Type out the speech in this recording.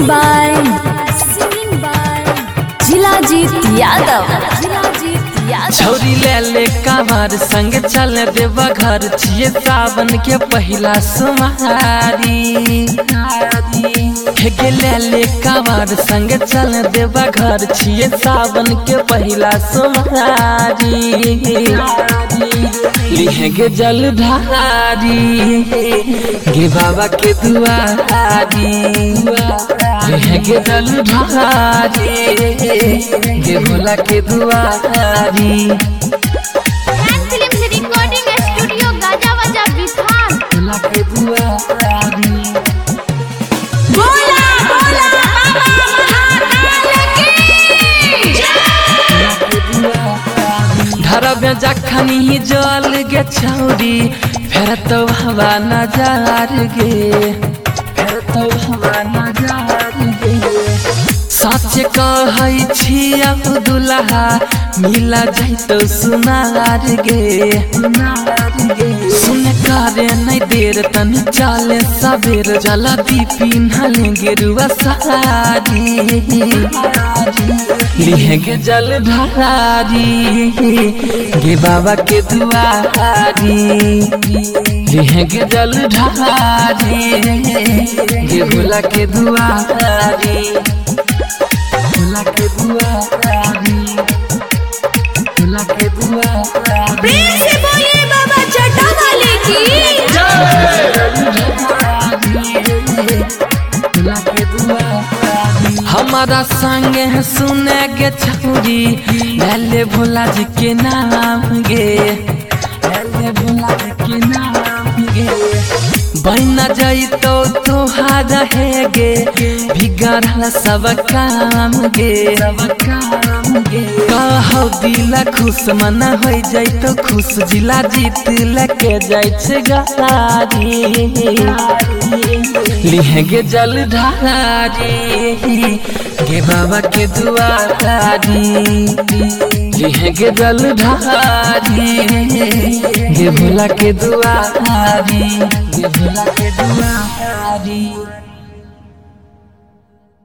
singing by जिलाजीत Yadav. छौरी ले ले कांवर संग चल देवा घर छिए सावन के पहला सोमवारी। हे ले ले कांवर संग चल देवा घर छिए सावन के पहला सोमवारी। लिहेगे जल ढारी गे बाबा के दुआरी। लिहेगे जल ढारी गे भोला के दुआरी। फिल्म्स रिकॉर्डिंग स्टूडियो गाजावाजा बिहार। भोला के दुआरी। बोला बोला बाबा महाकाल की धरा में जखनी जल गे छौरी फेर तो हवा नजार गे। फेर तो हवा नजार गे। सच कहै छिया दुल्हा मिला जाइतो सुनार गे। सुन करे नहीं देर तन चले सबेर जला दीपिन हले गेरुआ सारी। लिहेगे जल ढारी गे बाबा के दुआरी। लिहेगे जल ढारी गे भोला के दुआरी। भोला के दुआरी। भोला के दुआरी। प्रेम से बोलिए बाबा चटा वाले की। हमारा संगे सुने गे छौरी ले भोला जी के नाम गे। ले भोला जी के नाम गे। बहना जाइतो तोहार है गे बिगड़ल सब काम गे। कहो दिला खुश मना हो जाइतो खुश जिला जीत लेके जाइछे गाड़ी। लिहेगे जल ढारी गे बाबा के दुआरी। लिहेगे जल ढारी गे भोला के दुआरी। गे भोला के दुआरी।